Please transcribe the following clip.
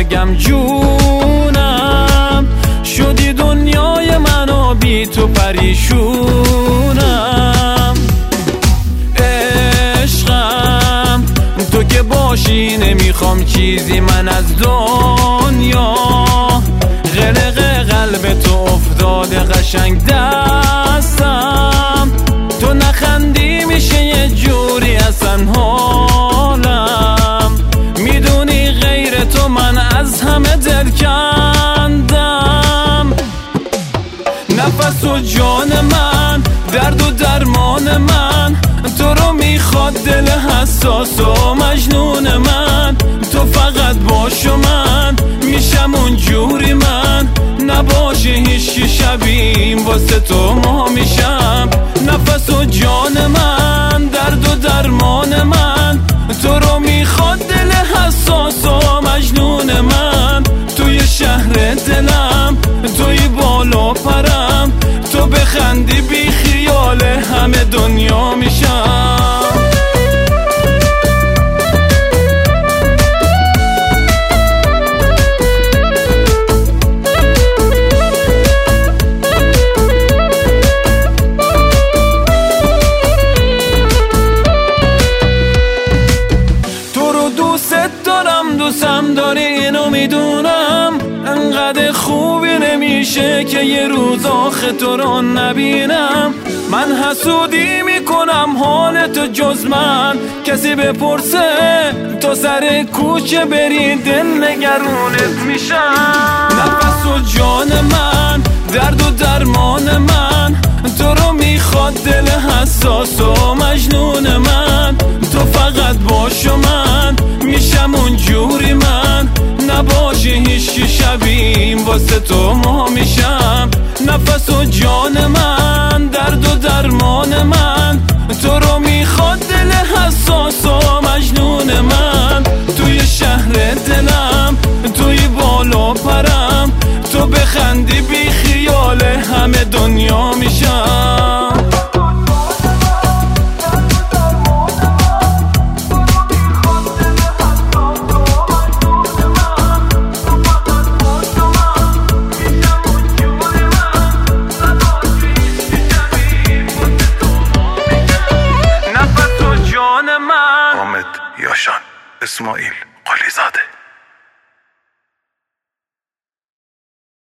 بگم جونم، شدی دنیای من و بی تو پریشونم. عشقم تو که باشی نمیخوام چیزی من از دنیا، غرق قلب تو افتاده قشنگ دستم، تو نخندی میشه یه جوری اصلا حالم، میدونی غیر تو من از همه دل کندم. نفس و جان من، درد و درمان من، تو رو میخواد دل حساس و مجنون من، تو فقط باش و من میشم اون جوری من، نباشه هیچی شبیم واسه تو ما میشم. نفس و جان من، درد و درمان من، تو رو میخواد دل حساس و مجنون من، توی شهر دلم توی بالا پرم، تو بخندی بی خیال همه دنیا میشم. دوستم داری اینو میدونم، انقدر خوبی نمیشه که یه روز آخه تو رو نبینم. من حسودی میکنم حالتو جز من کسی بپرسه، تو سر کوچه بری دل نگرونت میشم. نفس و جان من، درد و درمان من، تو رو میخواد دل حساس و مجنون من، تو فقط باش و من میشم اون جوری من، نباشه هیچی شبیم واسه تو ما میشم. نفس و جان من، درد و درمان من، تو رو میخواد دل حساس و مجنون من، توی شهر دلم توی بالا پرم، تو بخندی بی خیال همه دنیا میشم. حامد یاشان اسماعیل قلیزاده.